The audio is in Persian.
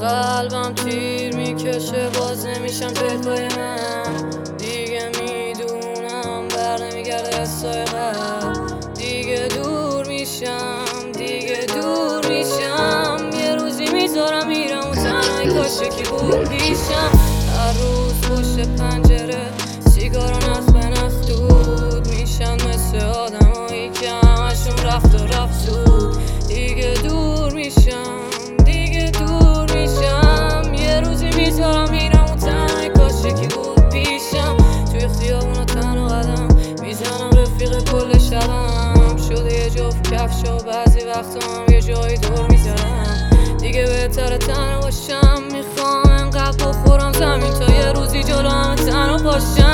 قلبم تیر میکشه باز نمیشم پای من. دیگه میدونم بر نمیگرده حسای قلب. دیگه دور میشم، دیگه دور میشم. یه روزی میذارم میرم و تنهایی کاش یکی بود پیشم. هر روز پشت پنجره سیگارو نخ به نخ دود میشن مثل آدمایی که همشون رفت و رفت تو. دیگه دور میشم، دیگه دور میشم. یه روزی میذارم میرم و تنهایی کاش یکی بود پیشم. توی خیابونا تنها قدم میزنم رفیق کل شبم. شده یه جفت کفش و بعضی وقتا هم یه جایی دور میزنم. دیگه بهتره تنها باشم، میخوام انقدر بخورم زمین تا یه روزی جلو همه تنها باشم.